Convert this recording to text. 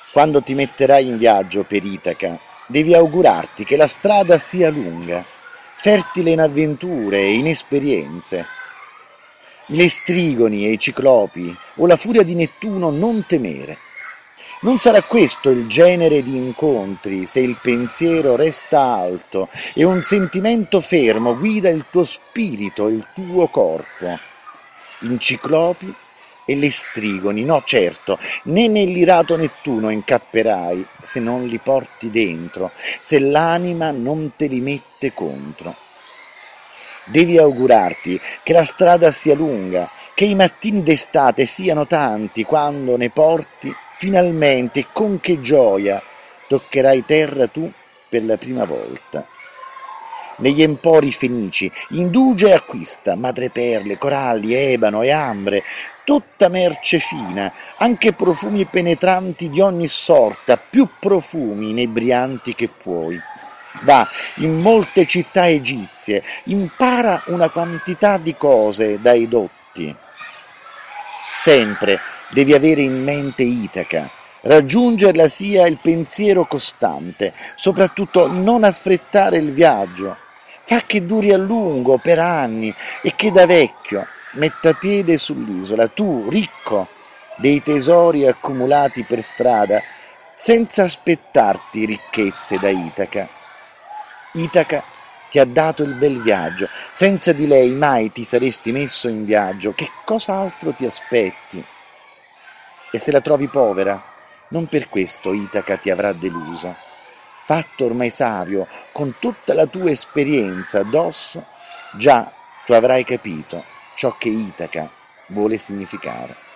Quando ti metterai in viaggio per Itaca, devi augurarti che la strada sia lunga, fertile in avventure e in esperienze. I lestrigoni e i ciclopi o la furia di Nettuno non temere. Non sarà questo il genere di incontri se il pensiero resta alto e un sentimento fermo guida il tuo spirito e il tuo corpo. In ciclopi e lestrigoni, no certo, né nell'irato Nettuno incapperai se non li porti dentro, se l'anima non te li mette contro. Devi augurarti che la strada sia lunga, che i mattini d'estate siano tanti quando ne porti finalmente, con che gioia toccherai terra tu per la prima volta. Negli empori fenici indugia e acquista madreperle, coralli, ebano e ambre, tutta merce fina, anche profumi penetranti di ogni sorta, più profumi inebrianti che puoi. Va in molte città egizie, impara una quantità di cose dai dotti. Sempre devi avere in mente Itaca, raggiungerla sia il pensiero costante, soprattutto non affrettare il viaggio. Fa che duri a lungo, per anni, e che da vecchio metta piede sull'isola, tu, ricco dei tesori accumulati per strada, senza aspettarti ricchezze da Itaca. Itaca ti ha dato il bel viaggio, senza di lei mai ti saresti messo in viaggio, che cos'altro ti aspetti? E se la trovi povera, non per questo Itaca ti avrà deluso. Fatto ormai savio, con tutta la tua esperienza addosso, già tu avrai capito ciò che Itaca vuole significare.